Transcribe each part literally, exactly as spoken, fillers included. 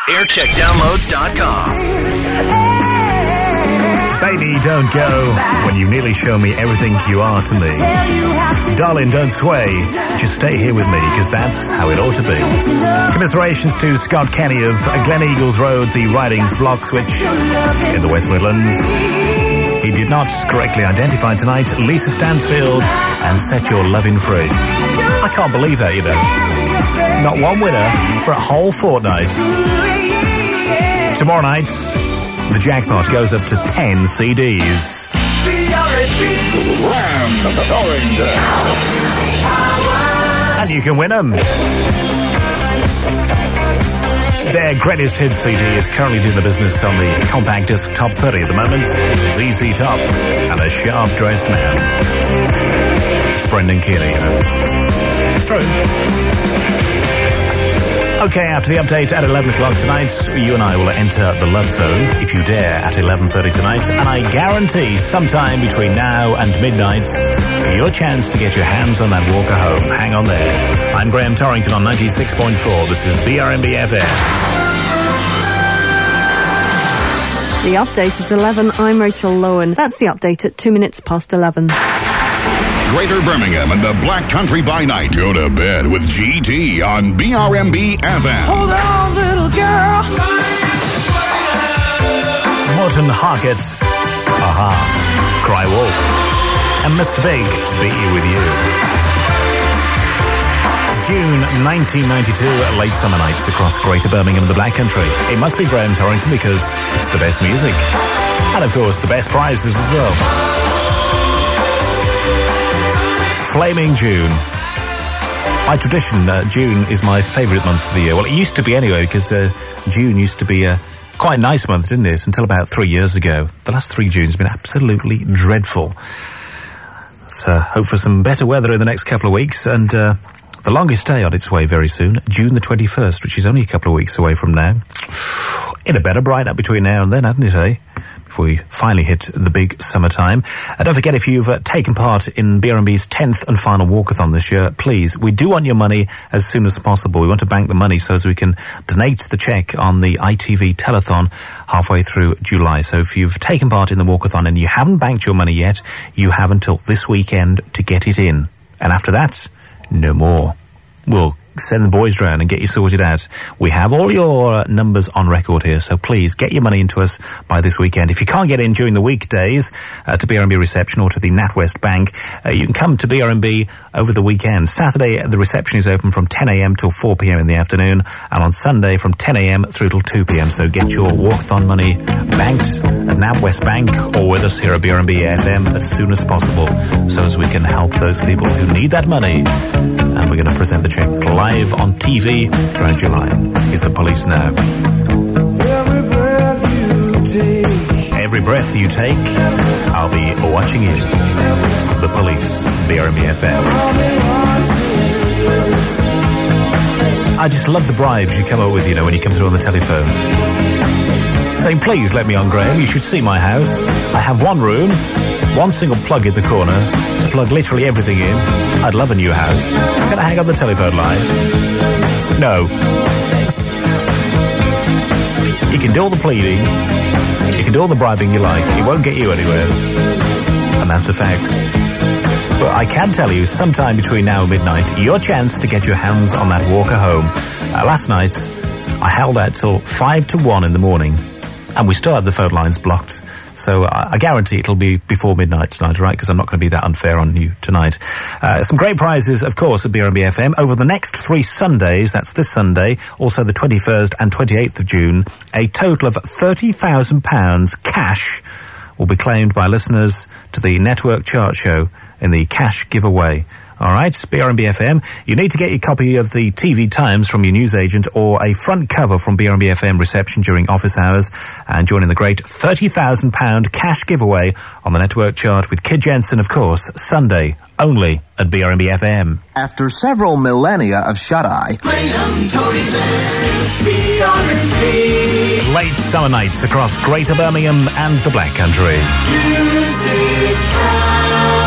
aircheck downloads dot com. Baby, don't go when you nearly show me everything you are to me. Darling, don't sway. Just stay here with me, because that's how it ought to be. Commiserations to Scott Kenny of Glen Eagles Road, the Ridings block switch in the West Midlands. He did not correctly identify tonight Lisa Stansfield and Set Your Lovin' Free. I can't believe that, you know. Not one winner for a whole fortnight. Tomorrow night, the jackpot goes up to ten C Ds. And you can win them. Their greatest hits C D is currently doing the business on the compact disc top thirty at the moment. Z Z Top and a sharp-dressed man. It's Brendan Keeley, you know. It's true. Okay, after the update at eleven o'clock tonight, you and I will enter the Love Zone, if you dare, at eleven thirty tonight. And I guarantee sometime between now and midnight, your chance to get your hands on that walker home. Hang on there. I'm Graham Torrington on ninety-six point four. This is B R M B F M. The update is eleven. I'm Rachel Lowen. That's the update at two minutes past eleven. Greater Birmingham and the Black Country by night. Go to bed with G T on B R M B F M. Hold on, little girl. Morton Harkett, Aha, Cry Wolf, and Mister Big to be with you. June nineteen ninety-two, late summer nights across Greater Birmingham and the Black Country. It must be Graham Torrington because it's the best music. And of course, the best prizes as well. Flaming June. By tradition, uh, June is my favourite month of the year. Well, it used to be anyway, because uh, June used to be a quite nice month, didn't it? Until about three years ago. The last three Junes have been absolutely dreadful. So, hope for some better weather in the next couple of weeks. And uh, the longest day on its way very soon, June the twenty-first, which is only a couple of weeks away from now. It had better brighten up between now and then, hadn't it, eh? Before we finally hit the big summertime. And don't forget, if you've uh, taken part in B R M B's tenth and final walkathon this year, please, we do want your money as soon as possible. We want to bank the money so as we can donate the cheque on the I T V telethon halfway through July. So if you've taken part in the walkathon and you haven't banked your money yet, you have until this weekend to get it in. And after that, no more. We'll send the boys round and get you sorted out. We have all your uh, numbers on record here, so please get your money into us by this weekend. If you can't get in during the weekdays uh, to B R M B reception or to the NatWest Bank, uh, you can come to B R M B over the weekend. Saturday, the reception is open from ten a.m. till four p.m. in the afternoon, and on Sunday from ten a.m. through till two p.m. So get your walkathon money banked at NatWest Bank or with us here at B R M B F M as soon as possible, so as we can help those people who need that money. And we're going to present the cheque live on T V throughout July. Here's the Police now. Every breath you take, Every breath you take, I'll be watching you. The Police, B R M B F M. I just love the bribes you come up with, you know, when you come through on the telephone. Saying, please let me on, Graham. You should see my house. I have one room, one single plug in the corner to plug literally everything in. I'd love a new house. Can I hang on the telephone line? No. You can do all the pleading. You can do all the bribing you like. It won't get you anywhere. And that's a fact. But I can tell you, sometime between now and midnight, your chance to get your hands on that walker home. Uh, last night, I held out till five to one in the morning. And we still had the phone lines blocked. So I, I guarantee it'll be before midnight tonight, right? Because I'm not going to be that unfair on you tonight. Uh, some great prizes, of course, at B R M B F M. Over the next three Sundays, that's this Sunday, also the twenty-first and twenty-eighth of June, a total of thirty thousand pounds cash will be claimed by listeners to the Network Chart Show in the cash giveaway. All right, B R M B F M. You need to get your copy of the T V Times from your newsagent or a front cover from B R M B F M reception during office hours and join in the great thirty thousand pounds cash giveaway on the Network Chart with Kid Jensen, of course, Sunday, only at B R M B F M. After several millennia of shut-eye, Graham Torrington, B R M B. Late summer nights across Greater Birmingham and the Black Country. Music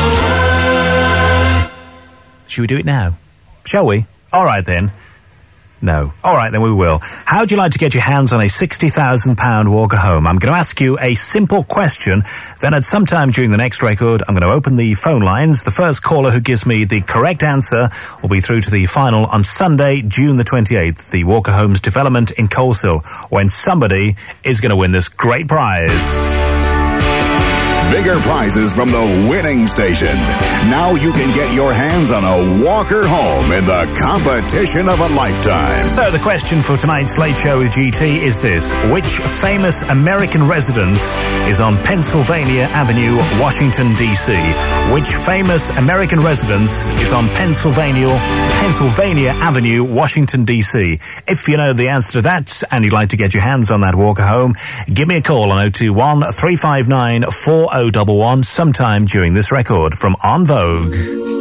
power. Should we do it now? Shall we? All right, then. No. All right, then we will. How would you like to get your hands on a sixty thousand pound Walker home? I'm going to ask you a simple question. Then at some time during the next record, I'm going to open the phone lines. The first caller who gives me the correct answer will be through to the final on Sunday, June the twenty-eighth, the Walker Homes development in Coleshill, when somebody is going to win this great prize. Bigger prizes from the winning station. Now you can get your hands on a Walker home in the competition of a lifetime. So the question for tonight's Late Show with G T is this. Which famous American residence is on Pennsylvania Avenue, Washington, D C? Which famous American residence is on Pennsylvania, Pennsylvania Avenue, Washington, D C? If you know the answer to that and you'd like to get your hands on that Walker home, give me a call on oh two one, three five nine, four oh one one sometime during this record from En Vogue.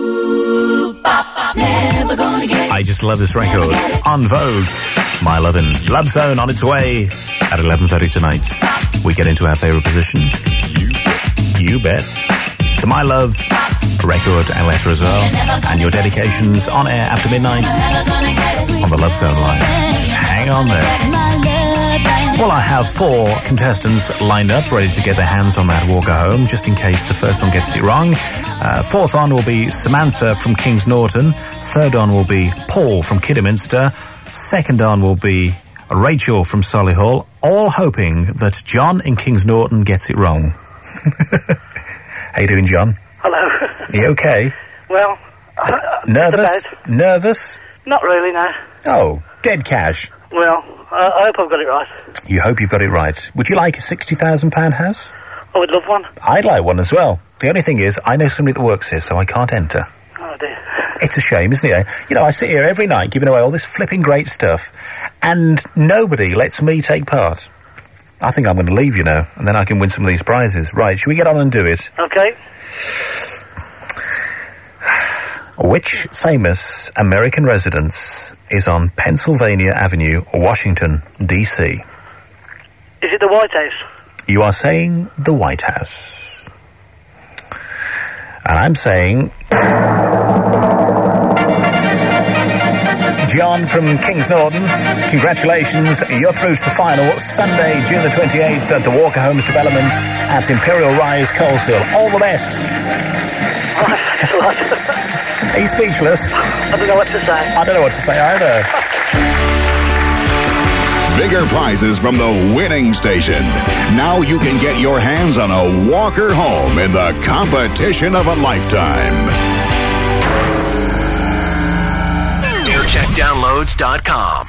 I just love this record. En Vogue, My Lovin'. Love Zone on its way at eleven thirty tonight. We get into our favourite position. You bet. The My Love record and letter as well. And your dedications on air after midnight on the Love Zone line. Hang on there. Well, I have four contestants lined up, ready to get their hands on that Walker home, just in case the first one gets it wrong. Uh, fourth on will be Samantha from Kings Norton. Third on will be Paul from Kidderminster. Second on will be Rachel from Solihull, all hoping that John in Kings Norton gets it wrong. How you doing, John? Hello. Are you okay? Well, uh, nervous? Nervous? Not really, no. Oh, dead cash. Well, uh, I hope I've got it right. You hope you've got it right. Would you like a sixty thousand pound house? I would love one. I'd like one as well. The only thing is, I know somebody that works here, so I can't enter. Oh, dear. It's a shame, isn't it? You know, I sit here every night giving away all this flipping great stuff, and nobody lets me take part. I think I'm going to leave, you know, and then I can win some of these prizes. Right, should we get on and do it? Okay. Which famous American residence is on Pennsylvania Avenue, Washington, D C? Is it the White House? You are saying the White House. And I'm saying John from Kings Norton, congratulations, you're through to the final Sunday, June the twenty-eighth at the Walker Homes development at Imperial Rise, Coleshill. All the best. Are you speechless? I don't know what to say. I don't know what to say either. Bigger prizes from the winning station. Now you can get your hands on a Walker home in the competition of a lifetime. air check downloads dot com